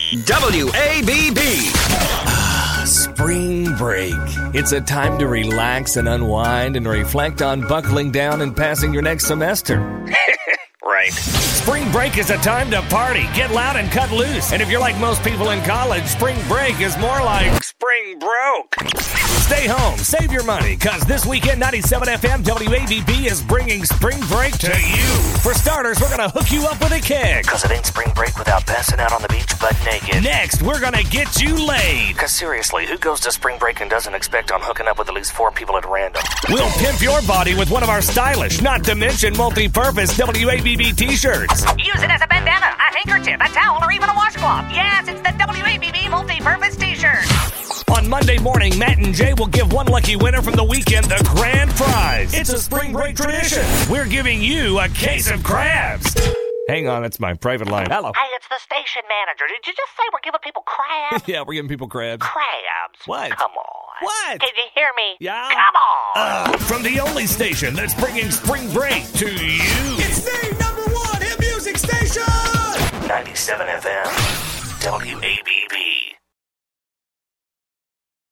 WABB. Spring break. It's a time to relax and unwind and reflect on buckling down and passing your next semester. Right. Spring break is a time to party, get loud, and cut loose. And if you're like most people in college, spring break is more like Spring broke. stay home, save your money, because this weekend 97 FM WABB is bringing spring break to you. For starters, we're going to hook you up with a keg. Because it ain't spring break without passing out on the beach butt naked. Next, we're going to get you laid. Because seriously, who goes to spring break and doesn't expect on hooking up with at least 4 people at random? We'll pimp your body with one of our stylish, not to mention multi-purpose WABB t-shirts. Use it as a bandana, a handkerchief, a towel, or even a washcloth. Yes, it's the WABB multi-purpose t-shirt. On Monday morning, Matt and Jay will give one lucky winner from the weekend the grand prize. It's a spring break tradition. We're giving you a case of crabs. Hang on, that's my private line. Hello. Hey, it's the station manager. Did you just say we're giving people crabs? Yeah, we're giving people crabs. Crabs? What? Come on. What? Did you hear me? Yeah? Come on. From the only station that's bringing spring break to you. It's the #1 hit music station! 97 FM. WABB.